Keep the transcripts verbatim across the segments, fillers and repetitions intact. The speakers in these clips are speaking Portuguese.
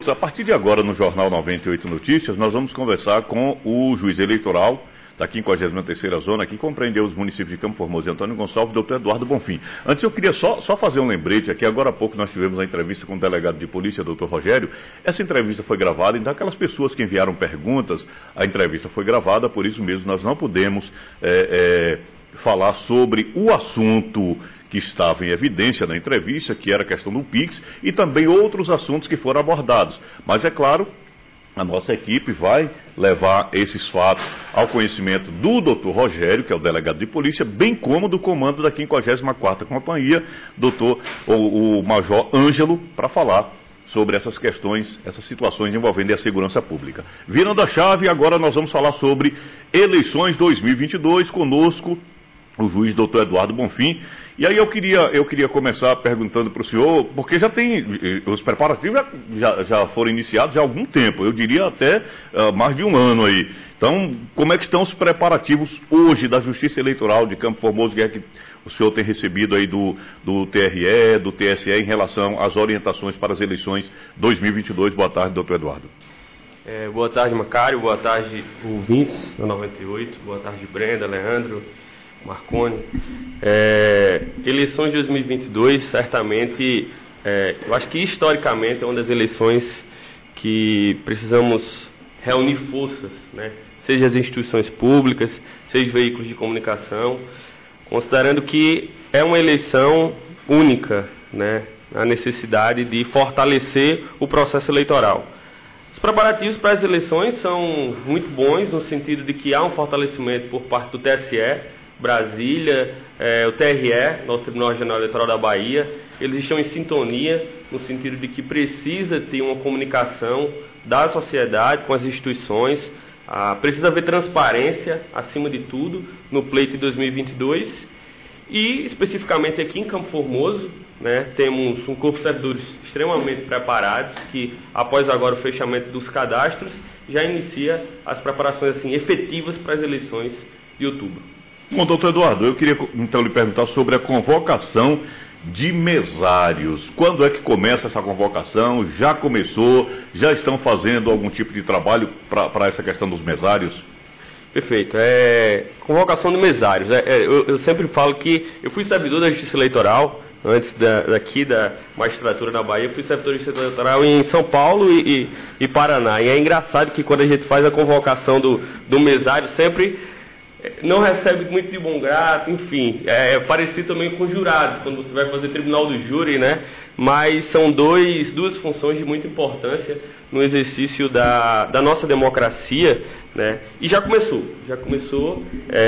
A partir de agora, no Jornal noventa e oito Notícias, nós vamos conversar com o juiz eleitoral da quinquagésima terceira Zona, que compreendeu os municípios de Campo Formoso e Antônio Gonçalves, doutor Eduardo Bonfim. Antes, eu queria só, só fazer um lembrete aqui. Agora há pouco nós tivemos a entrevista com o delegado de polícia, doutor Rogério. Essa entrevista foi gravada, então aquelas pessoas que enviaram perguntas, a entrevista foi gravada, por isso mesmo nós não podemos é, é, falar sobre o assunto que estava em evidência na entrevista, que era a questão do Pix, e também outros assuntos que foram abordados. Mas, é claro, a nossa equipe vai levar esses fatos ao conhecimento do doutor Rogério, que é o delegado de polícia, bem como do comando da quinquagésima quarta Companhia, doutor, o, o Major Ângelo, para falar sobre essas questões, essas situações envolvendo a segurança pública. Virando a chave, agora nós vamos falar sobre eleições dois mil e vinte e dois, conosco o juiz doutor Eduardo Bonfim. E aí eu queria, eu queria começar perguntando para o senhor, porque já tem, os preparativos já, já, já foram iniciados há algum tempo, eu diria até uh, mais de um ano aí. Então, como é que estão os preparativos hoje da Justiça Eleitoral de Campo Formoso, que é que o senhor tem recebido aí do, do T R E, do T S E, em relação às orientações para as eleições dois mil e vinte e dois? Boa tarde, doutor Eduardo. É, boa tarde, Macário, boa tarde, ouvintes da noventa e oito, boa tarde, Brenda, Leandro, Marconi. É, eleições de dois mil e vinte e dois, certamente, é, eu acho que historicamente é uma das eleições que precisamos reunir forças, né? Seja as instituições públicas, seja os veículos de comunicação, considerando que é uma eleição única, né? A necessidade de fortalecer o processo eleitoral. Os preparativos para as eleições são muito bons, no sentido de que há um fortalecimento por parte do T S E, Brasília, é, o T R E, nosso Tribunal Regional Eleitoral da Bahia. Eles estão em sintonia, no sentido de que precisa ter uma comunicação da sociedade com as instituições, ah, precisa haver transparência, acima de tudo, no pleito de dois mil e vinte e dois. E, especificamente aqui em Campo Formoso, né, temos um corpo de servidores extremamente preparados, que, após agora o fechamento dos cadastros, já inicia as preparações assim, efetivas para as eleições de outubro. Bom, doutor Eduardo, eu queria então lhe perguntar sobre a convocação de mesários. Quando é que começa essa convocação? Já começou? Já estão fazendo algum tipo de trabalho para essa questão dos mesários? Perfeito. É, convocação de mesários. É, é, eu, eu sempre falo que eu fui servidor da Justiça Eleitoral, antes da, daqui da magistratura na Bahia, eu fui servidor da Justiça Eleitoral em São Paulo e, e, e Paraná. E é engraçado que quando a gente faz a convocação do, do mesário, sempre não recebe muito de bom grado, enfim, é parecido também com jurados, quando você vai fazer tribunal do júri, né? Mas são dois, duas funções de muita importância no exercício da, da nossa democracia, né? E já começou, já começou,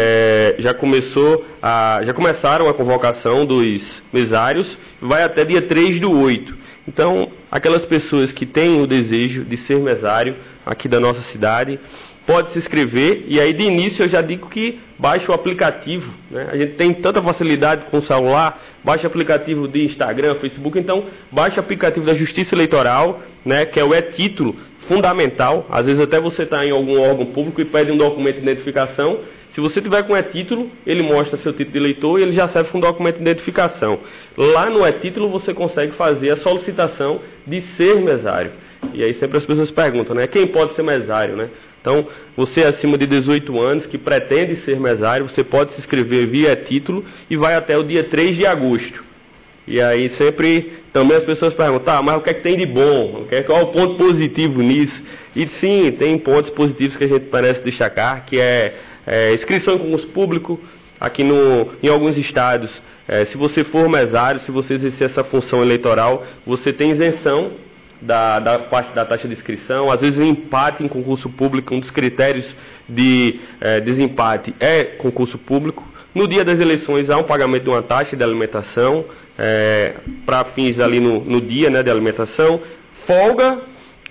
é, já começou, a, já começaram a convocação dos mesários, vai até dia três do oito. Então, aquelas pessoas que têm o desejo de ser mesário aqui da nossa cidade, pode se inscrever, e aí de início eu já digo que baixe o aplicativo, né? A gente tem tanta facilidade com o celular, baixe o aplicativo de Instagram, Facebook, então baixe o aplicativo da Justiça Eleitoral, né? Que é o e-título, fundamental. Às vezes até você está em algum órgão público e pede um documento de identificação. Se você tiver com e-título, ele mostra seu título de eleitor e ele já serve com documento de identificação. Lá no e-título você consegue fazer a solicitação de ser mesário. E aí sempre as pessoas perguntam, né? Quem pode ser mesário, né? Então, você acima de dezoito anos que pretende ser mesário, você pode se inscrever via título e vai até o dia três de agosto. E aí sempre também as pessoas perguntam, ah, mas o que é que tem de bom? Qual é o ponto positivo nisso? E sim, tem pontos positivos que a gente parece destacar, que é, é inscrição em concurso público. Aqui no, em alguns estados, é, se você for mesário, se você exercer essa função eleitoral, você tem isenção Da, da parte da taxa de inscrição. Às vezes empate em concurso público, um dos critérios de é, desempate é concurso público. No dia das eleições há um pagamento de uma taxa de alimentação, é, para fins ali no, no dia, né, de alimentação. Folga,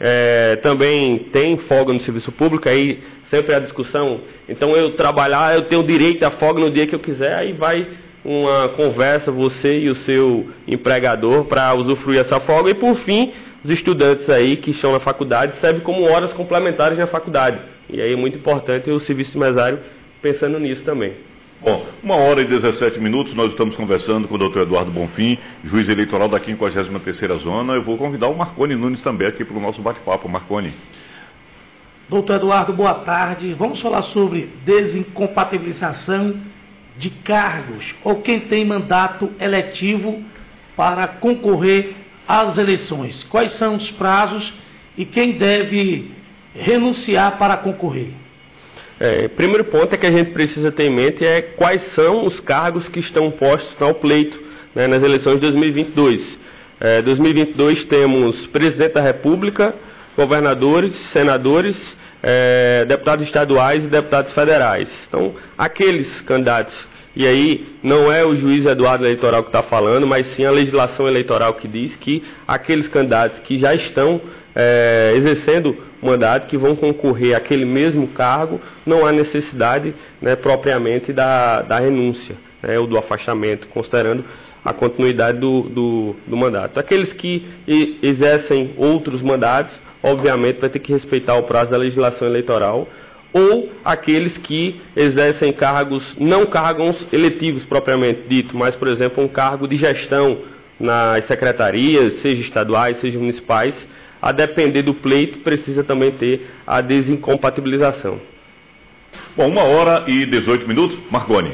é, também tem folga no serviço público, aí sempre a discussão, então eu trabalhar, eu tenho direito à folga no dia que eu quiser, aí vai uma conversa, você e o seu empregador, para usufruir essa folga. E por fim, os estudantes aí que estão na faculdade servem como horas complementares na faculdade. E aí é muito importante o serviço de mesário pensando nisso também. Bom, uma hora e dezessete minutos, nós estamos conversando com o doutor Eduardo Bonfim, juiz eleitoral da quinquagésima terceira Zona. Eu vou convidar o Marconi Nunes também aqui para o nosso bate-papo. Marconi. Doutor Eduardo, boa tarde. Vamos falar sobre desincompatibilização de cargos ou quem tem mandato eletivo para concorrer às eleições. Quais são os prazos e quem deve renunciar para concorrer? É, primeiro ponto é que a gente precisa ter em mente é quais são os cargos que estão postos ao pleito, né, nas eleições de dois mil e vinte e dois. É, dois mil e vinte e dois temos presidente da República, governadores, senadores, é, deputados estaduais e deputados federais. Então, aqueles candidatos, e aí não é o juiz Eduardo Eleitoral que está falando, mas sim a legislação eleitoral que diz que aqueles candidatos que já estão é, exercendo mandato, que vão concorrer àquele mesmo cargo, não há necessidade, né, propriamente da, da renúncia, né, ou do afastamento, considerando a continuidade do, do, do mandato. Aqueles que exercem outros mandatos, obviamente, vai ter que respeitar o prazo da legislação eleitoral, ou aqueles que exercem cargos, não cargos eletivos propriamente dito, mas, por exemplo, um cargo de gestão nas secretarias, seja estaduais, seja municipais, a depender do pleito, precisa também ter a desincompatibilização. Bom, uma hora e dezoito minutos. Marconi.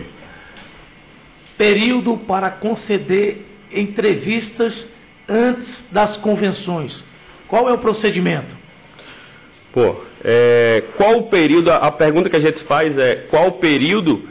Período para conceder entrevistas antes das convenções. Qual é o procedimento? Pô, é, qual o período, a pergunta que a gente faz é qual o período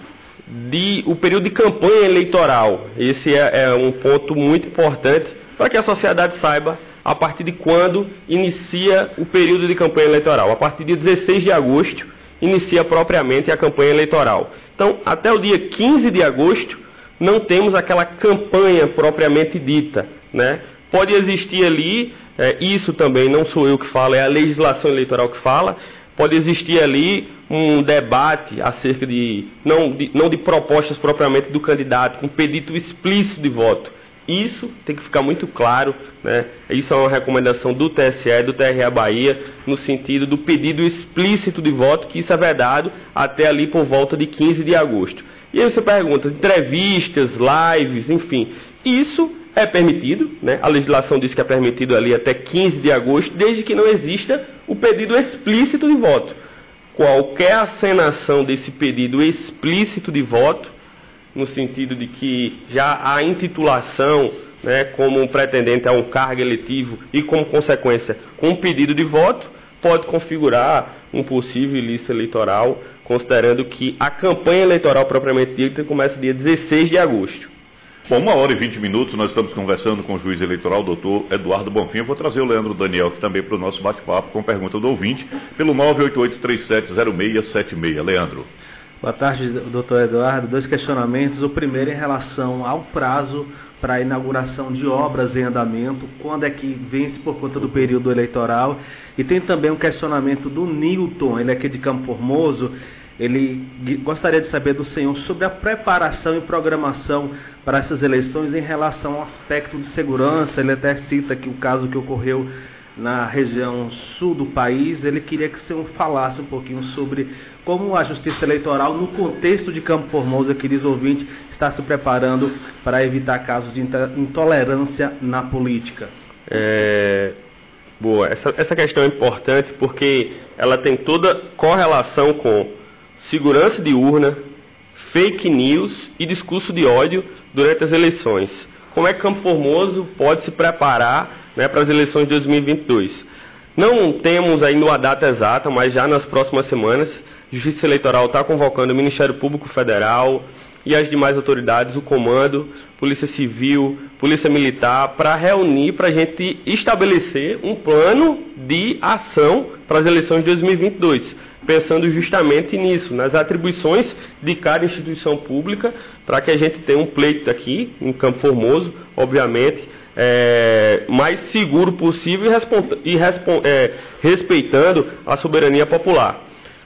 de, o período de campanha eleitoral. Esse é, é um ponto muito importante para que a sociedade saiba a partir de quando inicia o período de campanha eleitoral. A partir de dezesseis de agosto, inicia propriamente a campanha eleitoral. Então, até o dia quinze de agosto, não temos aquela campanha propriamente dita, né? Pode existir ali, é, isso também não sou eu que falo, é a legislação eleitoral que fala, pode existir ali um debate acerca de não, de, não de propostas propriamente do candidato, com pedido explícito de voto. Isso tem que ficar muito claro, né? Isso é uma recomendação do T S E, do T R E Bahia, no sentido do pedido explícito de voto, que isso é vedado até ali por volta de quinze de agosto. E aí você pergunta, entrevistas, lives, enfim, isso é permitido, né? A legislação diz que é permitido ali até quinze de agosto, desde que não exista o pedido explícito de voto. Qualquer acenação desse pedido explícito de voto, no sentido de que já a intitulação, né, como um pretendente a um cargo eletivo e, como consequência, com um pedido de voto, pode configurar um possível ilícito eleitoral, considerando que a campanha eleitoral propriamente dita começa dia dezesseis de agosto. Bom, uma hora e vinte minutos, nós estamos conversando com o juiz eleitoral, doutor Eduardo Bonfim. Eu vou trazer o Leandro Daniel aqui também para o nosso bate-papo com pergunta do ouvinte, pelo nove oito oito, três sete zero seis sete seis. Leandro. Boa tarde, doutor Eduardo. Dois questionamentos. O primeiro em relação ao prazo para a inauguração de obras em andamento, quando é que vence por conta do período eleitoral. E tem também um questionamento do Newton, ele é aqui de Campo Formoso. Ele gostaria de saber do senhor sobre a preparação e programação para essas eleições em relação ao aspecto de segurança. Ele até cita aqui o caso que ocorreu na região sul do país. Ele queria que o senhor falasse um pouquinho sobre como a Justiça Eleitoral, no contexto de Campo Formoso, queridos ouvintes, está se preparando para evitar casos de intolerância na política. É... Boa, essa, essa questão é importante porque ela tem toda correlação com segurança de urna, fake news e discurso de ódio durante as eleições. Como é que Campo Formoso pode se preparar, né, para as eleições de dois mil e vinte e dois? Não temos ainda uma data exata, mas já nas próximas semanas, a Justiça Eleitoral está convocando o Ministério Público Federal e as demais autoridades, o Comando, Polícia Civil, Polícia Militar, para reunir, para a gente estabelecer um plano de ação para as eleições de dois mil e vinte e dois, pensando justamente nisso, nas atribuições de cada instituição pública, para que a gente tenha um pleito aqui em Campo Formoso, obviamente, é, mais seguro possível e, e é, respeitando a soberania popular.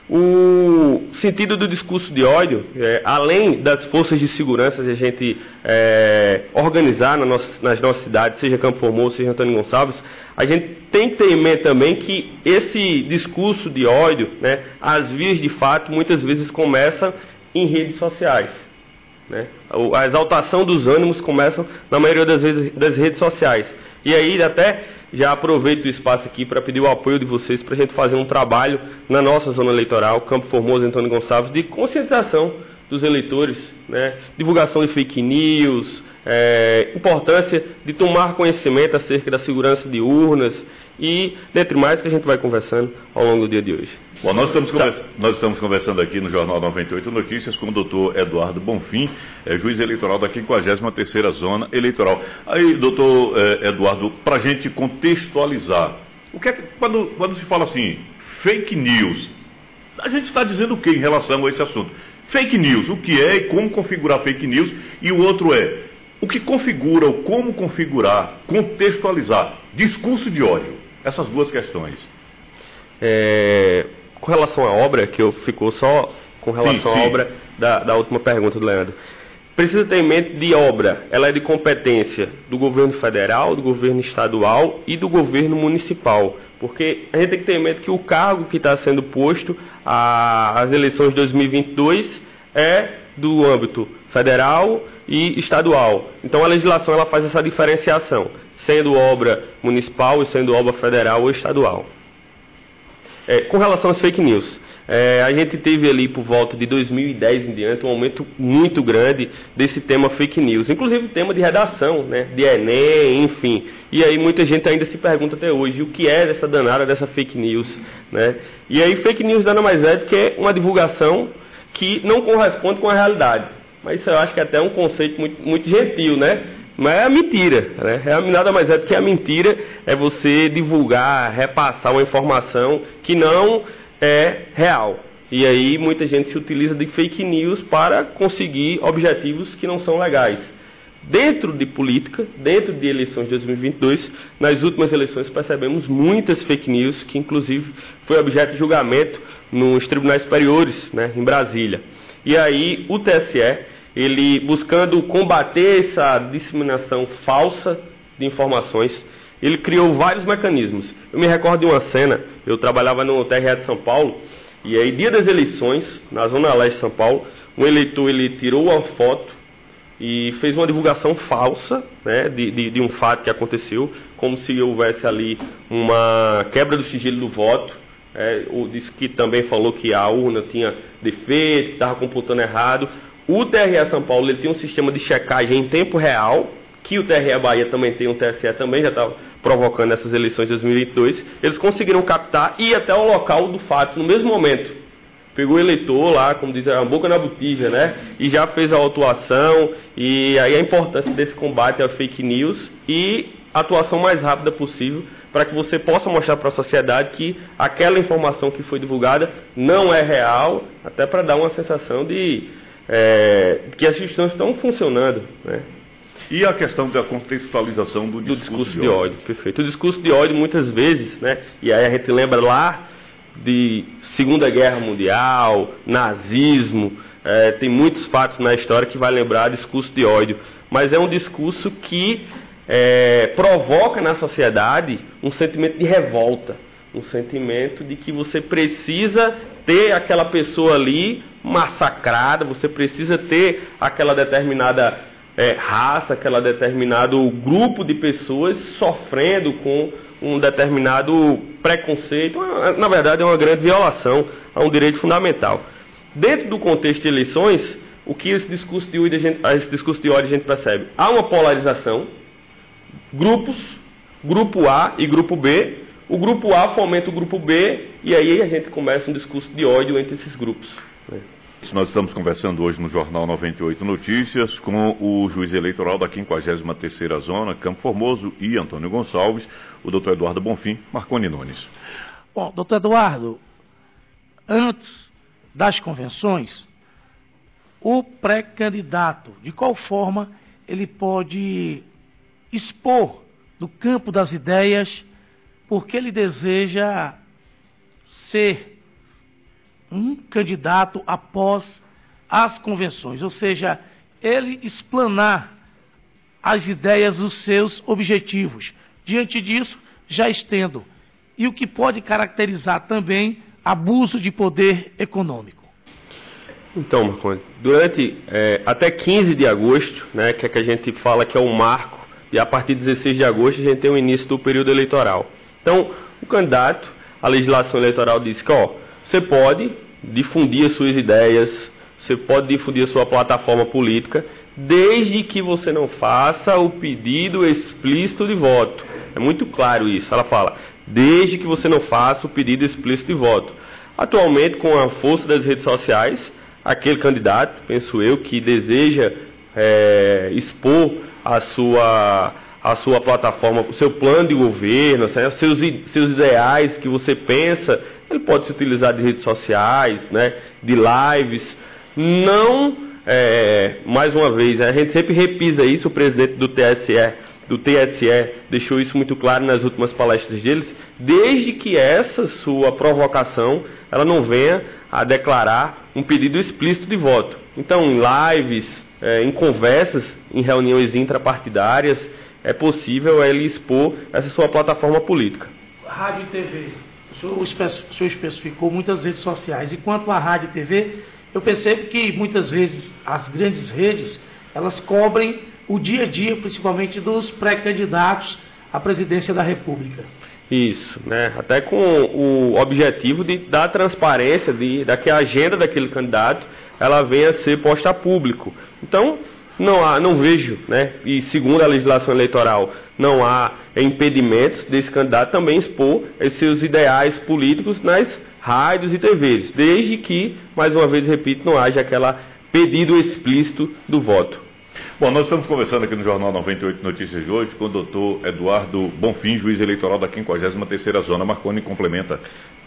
O sentido do discurso de ódio, é, além das forças de segurança que a gente é, organizar na nossa, nas nossas cidades, seja Campo Formoso, seja Antônio Gonçalves, a gente tem que ter em mente também que esse discurso de ódio, né, as vias de fato, muitas vezes começam em redes sociais. né? A exaltação dos ânimos começa, na maioria das vezes, das redes sociais. E aí, até já aproveito o espaço aqui para pedir o apoio de vocês para a gente fazer um trabalho na nossa zona eleitoral, Campo Formoso, Antônio Gonçalves, de conscientização dos eleitores, né? Divulgação de fake news, é, importância de tomar conhecimento acerca da segurança de urnas e, dentre mais, que a gente vai conversando ao longo do dia de hoje. Bom, nós estamos, conversa nós estamos conversando aqui no Jornal noventa e oito Notícias com o doutor Eduardo Bonfim, é, juiz eleitoral da quinquagésima terceira Zona Eleitoral. Aí, doutor é, Eduardo, para a gente contextualizar, o que é que, quando, quando se fala assim, fake news, a gente está dizendo o que em relação a esse assunto? Fake news, o que é e como configurar fake news, e o outro é, o que configura ou como configurar, contextualizar, discurso de ódio, essas duas questões. É, com relação à obra, que eu ficou só com relação sim, sim. à obra da, da última pergunta do Leandro, precisa ter em mente de obra, ela é de competência do governo federal, do governo estadual e do governo municipal, porque a gente tem que ter em mente que o cargo que está sendo posto às eleições de dois mil e vinte e dois é do âmbito federal e estadual. Então a legislação ela faz essa diferenciação, sendo obra municipal e sendo obra federal ou estadual. É, com relação às fake news, é, a gente teve ali por volta de dois mil e dez em diante um aumento muito grande desse tema fake news, inclusive tema de redação, né, de Enem, enfim. E aí muita gente ainda se pergunta até hoje o que é essa danada dessa fake news, né? E aí fake news nada mais é do que uma divulgação que não corresponde com a realidade. Mas isso eu acho que é até um conceito muito, muito gentil, né? Mas é a mentira, né? É nada mais é do que a mentira, é você divulgar, repassar uma informação que não é real. E aí muita gente se utiliza de fake news para conseguir objetivos que não são legais. Dentro de política, dentro de eleições de dois mil e vinte e dois, nas últimas eleições percebemos muitas fake news, que inclusive foi objeto de julgamento nos tribunais superiores, né, em Brasília. E aí o T S E, ele buscando combater essa disseminação falsa de informações, ele criou vários mecanismos. Eu me recordo de uma cena, eu trabalhava no T R E de São Paulo, e aí dia das eleições, na Zona Leste de São Paulo, um eleitor ele tirou uma foto e fez uma divulgação falsa, né, de, de, de um fato que aconteceu, como se houvesse ali uma quebra do sigilo do voto. É, o, disse que também falou que a urna tinha defeito, que estava computando errado. O T R E São Paulo ele tem um sistema de checagem em tempo real, que o T R E Bahia também tem, um T S E também já estava provocando essas eleições de dois mil e vinte e dois. Eles conseguiram captar e ir até o local do fato no mesmo momento. Pegou o eleitor lá, como diz, a boca na botija, né? E já fez a autuação, e aí a importância desse combate à fake news e a atuação mais rápida possível, para que você possa mostrar para a sociedade que aquela informação que foi divulgada não é real, até para dar uma sensação de é, que as instituições estão funcionando, né? E a questão da contextualização do discurso, do discurso de, de ódio. ódio. Perfeito. O discurso de ódio, muitas vezes, né? E aí a gente lembra lá de Segunda Guerra Mundial, nazismo, é, tem muitos fatos na história que vai lembrar discurso de ódio, mas é um discurso que é, provoca na sociedade um sentimento de revolta, um sentimento de que você precisa ter aquela pessoa ali massacrada, você precisa ter aquela determinada é, raça, aquela determinado grupo de pessoas sofrendo com um determinado preconceito, na verdade é uma grande violação a um direito fundamental. Dentro do contexto de eleições, o que esse discurso de ódio a gente, esse discurso de ódio a gente percebe? Há uma polarização, grupos, grupo A e grupo B, o grupo A fomenta o grupo B, e aí a gente começa um discurso de ódio entre esses grupos, né? Nós estamos conversando hoje no Jornal noventa e oito Notícias com o juiz eleitoral da quinquagésima terceira Zona, Campo Formoso e Antônio Gonçalves, o doutor Eduardo Bonfim, Marconi Nunes. Bom, doutor Eduardo, antes das convenções, o pré-candidato, de qual forma ele pode expor no campo das ideias porque ele deseja ser um candidato após as convenções, ou seja, ele explanar as ideias dos seus objetivos. Diante disso, já estendo. E o que pode caracterizar também abuso de poder econômico. Então, Marconi, durante é, até quinze de agosto, né, que é que a gente fala que é o marco, e a partir de dezesseis de agosto a gente tem o início do período eleitoral. Então, o candidato, a legislação eleitoral diz que, ó, você pode difundir as suas ideias, você pode difundir a sua plataforma política, desde que você não faça o pedido explícito de voto. É muito claro isso. Ela fala, desde que você não faça o pedido explícito de voto. Atualmente, com a força das redes sociais, aquele candidato, penso eu, que deseja é, expor a sua, a sua plataforma, o seu plano de governo, né, seus, seus ideais que você pensa, ele pode se utilizar de redes sociais, né, de lives. Não, é, mais uma vez, a gente sempre repisa isso, o presidente do T S E, do T S E deixou isso muito claro nas últimas palestras deles, desde que essa sua provocação ela não venha a declarar um pedido explícito de voto. Então, em lives, é, em conversas, em reuniões intrapartidárias, é possível ele expor essa sua plataforma política. Rádio e T V, o senhor, o senhor especificou muitas redes sociais. E quanto à rádio e T V, eu percebo que muitas vezes as grandes redes, elas cobrem o dia a dia, principalmente dos pré-candidatos à presidência da República. Isso, né? Até com o objetivo de dar transparência, de, de que a agenda daquele candidato ela venha a ser posta a público. Então, não há, não vejo, né? E segundo a legislação eleitoral, não há impedimentos desse candidato também expor os seus ideais políticos nas rádios e T Vs, desde que, mais uma vez repito, não haja aquele pedido explícito do voto. Bom, nós estamos conversando aqui no Jornal noventa e oito Notícias de hoje com o doutor Eduardo Bonfim, juiz eleitoral da quinquagésima terceira Zona. Marconi complementa.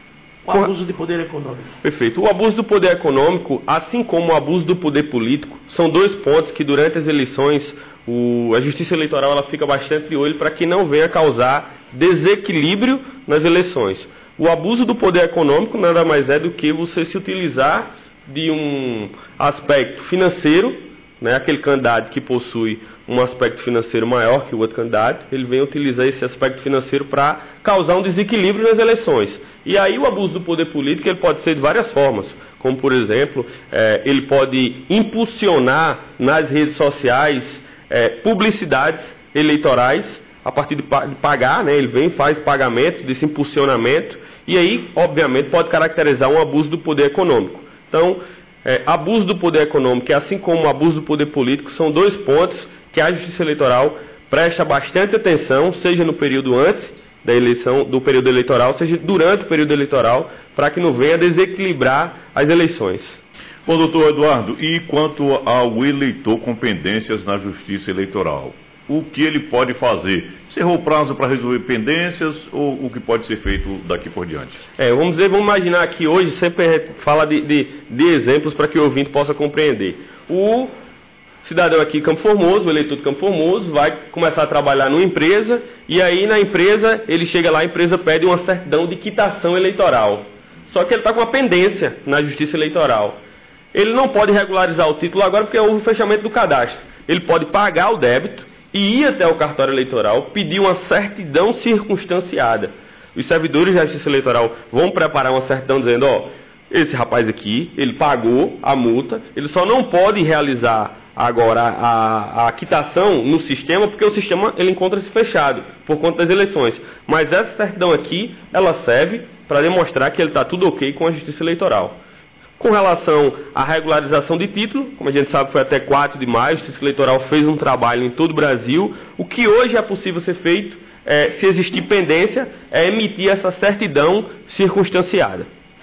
O abuso de poder econômico. Perfeito. O abuso do poder econômico, assim como o abuso do poder político, são dois pontos que durante as eleições o, a Justiça Eleitoral ela fica bastante de olho para que não venha causar desequilíbrio nas eleições. O abuso do poder econômico nada mais é do que você se utilizar de um aspecto financeiro, né, aquele candidato que possui um aspecto financeiro maior que o outro candidato, ele vem utilizar esse aspecto financeiro para causar um desequilíbrio nas eleições. E aí o abuso do poder político ele pode ser de várias formas, como por exemplo, é, ele pode impulsionar nas redes sociais é, publicidades eleitorais a partir de, de pagar, né, ele vem e faz pagamento desse impulsionamento, e aí, obviamente, pode caracterizar um abuso do poder econômico. Então, É, abuso do poder econômico, assim como o abuso do poder político, são dois pontos que a Justiça Eleitoral presta bastante atenção, seja no período antes da eleição, do período eleitoral, seja durante o período eleitoral, para que não venha desequilibrar as eleições. Bom, doutor Eduardo, e quanto ao eleitor com pendências na Justiça Eleitoral? O que ele pode fazer? Cerrou o prazo para resolver pendências ou o que pode ser feito daqui por diante? É, vamos dizer, vamos imaginar aqui hoje, sempre fala de, de, de exemplos para que o ouvinte possa compreender. O cidadão aqui, Campo Formoso, o eleitor de Campo Formoso, vai começar a trabalhar numa empresa e aí na empresa, ele chega lá, a empresa pede uma certidão de quitação eleitoral. Só que ele está com uma pendência na Justiça Eleitoral. Ele não pode regularizar o título agora porque houve o fechamento do cadastro. Ele pode pagar o débito e ir até o cartório eleitoral, pedir uma certidão circunstanciada. Os servidores da Justiça Eleitoral vão preparar uma certidão dizendo, ó, esse rapaz aqui, ele pagou a multa, ele só não pode realizar agora a, a quitação no sistema, porque o sistema ele encontra-se fechado por conta das eleições. Mas essa certidão aqui, ela serve para demonstrar que ele está tudo ok com a Justiça Eleitoral. Com relação à regularização de título, como a gente sabe, foi até quatro de maio, a Justiça Eleitoral fez um trabalho em todo o Brasil. O que hoje é possível ser feito, é, se existir pendência, é emitir essa certidão circunstanciada.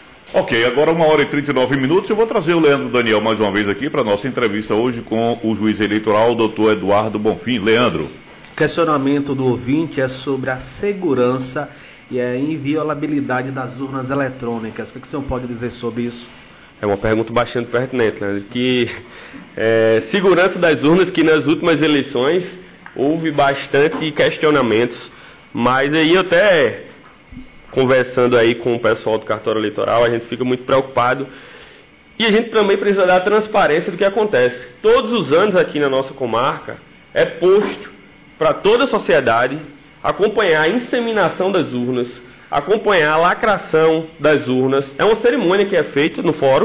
Ok, agora uma hora e trinta e nove minutos, eu vou trazer o Leandro Daniel mais uma vez aqui para a nossa entrevista hoje com o juiz eleitoral, o doutor Eduardo Bonfim. Leandro. O questionamento do ouvinte é sobre a segurança e a inviolabilidade das urnas eletrônicas. O que o senhor pode dizer sobre isso? É uma pergunta bastante pertinente, né? Que é, segurança das urnas, que nas últimas eleições houve bastante questionamentos, mas aí eu até conversando aí com o pessoal do cartório eleitoral, a gente fica muito preocupado e a gente também precisa dar transparência do que acontece. Todos os anos aqui na nossa comarca é posto para toda a sociedade acompanhar a inseminação das urnas, acompanhar a lacração das urnas. É uma cerimônia que é feita no fórum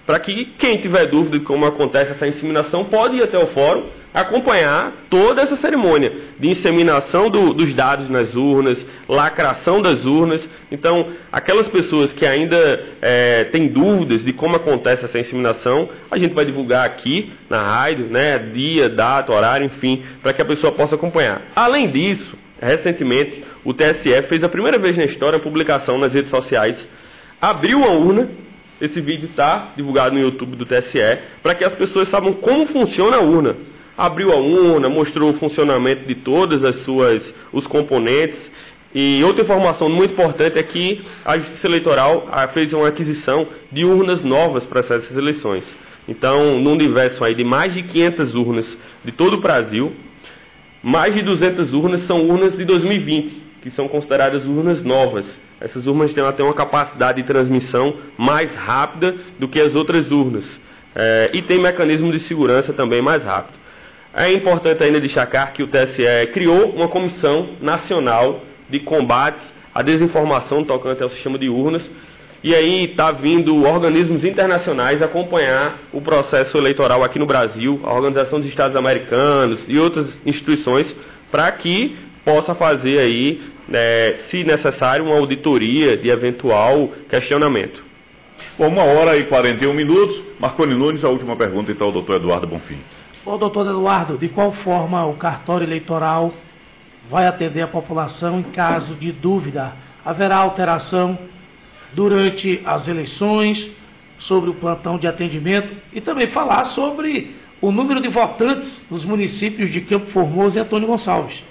para que quem tiver dúvida de como acontece essa inseminação pode ir até o fórum, acompanhar toda essa cerimônia de inseminação do, dos dados nas urnas, lacração das urnas. Então, aquelas pessoas que ainda é, têm dúvidas de como acontece essa inseminação, a gente vai divulgar aqui na rádio, né, dia, data, horário, enfim, para que a pessoa possa acompanhar. Além disso, recentemente, o T S E fez a primeira vez na história a publicação nas redes sociais, abriu uma urna. Esse vídeo está divulgado no YouTube do T S E, para que as pessoas saibam como funciona a urna. Abriu a urna, mostrou o funcionamento de todas as suas, os componentes. E outra informação muito importante é que a Justiça Eleitoral fez uma aquisição de urnas novas para essas eleições. Então, num universo aí de mais de quinhentas urnas de todo o Brasil, mais de duzentas urnas são urnas de dois mil e vinte, que são consideradas urnas novas. Essas urnas têm até uma capacidade de transmissão mais rápida do que as outras urnas. É, e tem mecanismo de segurança também mais rápido. É importante ainda destacar que o T S E criou uma comissão nacional de combate à desinformação tocante ao sistema de urnas, e aí está vindo organismos internacionais acompanhar o processo eleitoral aqui no Brasil, a Organização dos Estados Americanos e outras instituições, para que possa fazer aí, é, se necessário, uma auditoria de eventual questionamento. Bom, uma hora e quarenta e um minutos. Marconi Nunes, a última pergunta, então, ao doutor Eduardo Bonfim. Ô, doutor Eduardo, de qual forma o cartório eleitoral vai atender a população em caso de dúvida? Haverá alteração durante as eleições, sobre o plantão de atendimento e também falar sobre o número de votantes nos municípios de Campo Formoso e Antônio Gonçalves.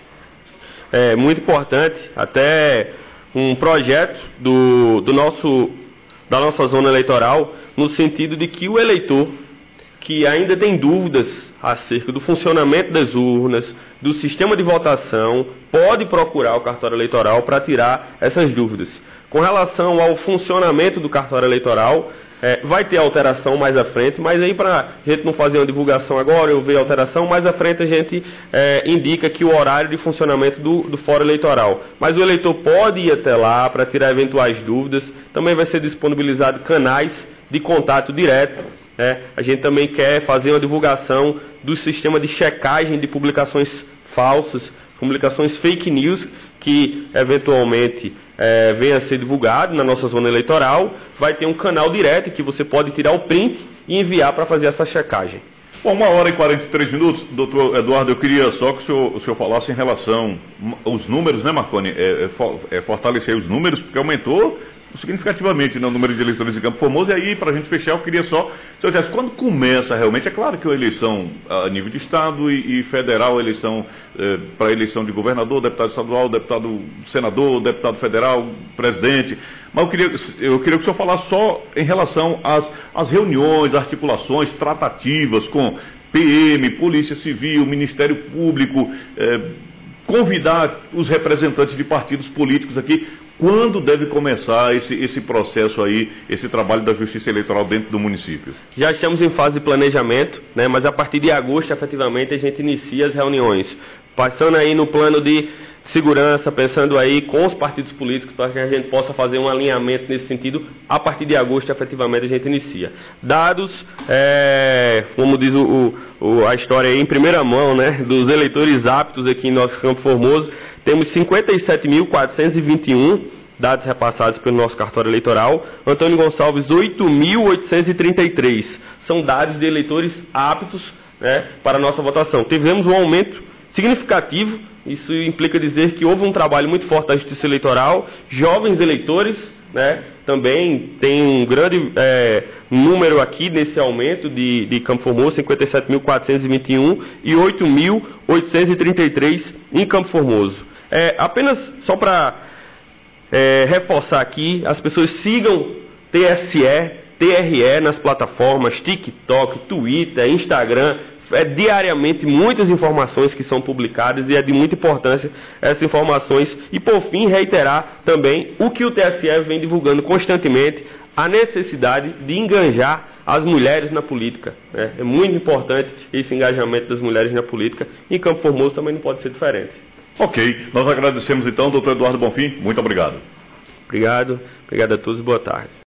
É muito importante, até um projeto do, do nosso, da nossa zona eleitoral, no sentido de que o eleitor que ainda tem dúvidas acerca do funcionamento das urnas, do sistema de votação, pode procurar o cartório eleitoral para tirar essas dúvidas. Com relação ao funcionamento do cartório eleitoral, é, vai ter alteração mais à frente, mas aí para a gente não fazer uma divulgação agora, eu ver a alteração, mais à frente a gente é, indica que o horário de funcionamento do, do fórum eleitoral. Mas o eleitor pode ir até lá para tirar eventuais dúvidas, também vai ser disponibilizado canais de contato direto. É, a gente também quer fazer uma divulgação do sistema de checagem de publicações falsas, publicações fake news, que eventualmente é, venha a ser divulgado na nossa zona eleitoral. Vai ter um canal direto que você pode tirar o print e enviar para fazer essa checagem. Bom, uma hora e quarenta e três minutos, doutor Eduardo, eu queria só que o senhor, o senhor falasse em relação aos números, né, Marconi? É, é, é fortalecer os números, porque aumentou significativamente, né, o número de eleitores em Campo Formoso. E aí, para a gente fechar, eu queria só, se eu dissesse, quando começa realmente, é claro que a eleição a nível de Estado e, e federal, a eleição eh, para a eleição de governador, deputado estadual, deputado senador, deputado federal, presidente, mas eu queria, eu queria que o senhor falasse só em relação às, às reuniões, articulações, tratativas com P M, Polícia Civil, Ministério Público, eh, convidar os representantes de partidos políticos aqui. Quando deve começar esse, esse processo aí, esse trabalho da Justiça Eleitoral dentro do município? Já estamos em fase de planejamento, né, mas a partir de agosto, efetivamente, a gente inicia as reuniões. Passando aí no plano de segurança, pensando aí com os partidos políticos, para que a gente possa fazer um alinhamento nesse sentido. A partir de agosto, efetivamente, a gente inicia. Dados, é, como diz o, o, a história aí, em primeira mão, né, dos eleitores aptos aqui em nosso Campo Formoso, temos cinquenta e sete mil quatrocentos e vinte e um dados repassados pelo nosso cartório eleitoral. Antônio Gonçalves, oito mil oitocentos e trinta e três. São dados de eleitores aptos, né, para a nossa votação. Tivemos um aumento significativo. Isso implica dizer que houve um trabalho muito forte da Justiça Eleitoral. Jovens eleitores, né, também tem um grande é, número aqui nesse aumento de, de Campo Formoso, cinquenta e sete mil quatrocentos e vinte e um e oito mil oitocentos e trinta e três em Campo Formoso. É, apenas só para é, reforçar aqui, as pessoas sigam T S E, T R E nas plataformas TikTok, Twitter, Instagram. É diariamente muitas informações que são publicadas e é de muita importância essas informações. E por fim, reiterar também o que o T S E vem divulgando constantemente, a necessidade de engajar as mulheres na política. Né? É muito importante esse engajamento das mulheres na política, e em Campo Formoso também não pode ser diferente. Ok, nós agradecemos então, doutor Eduardo Bonfim, muito obrigado. Obrigado, obrigado a todos, boa tarde.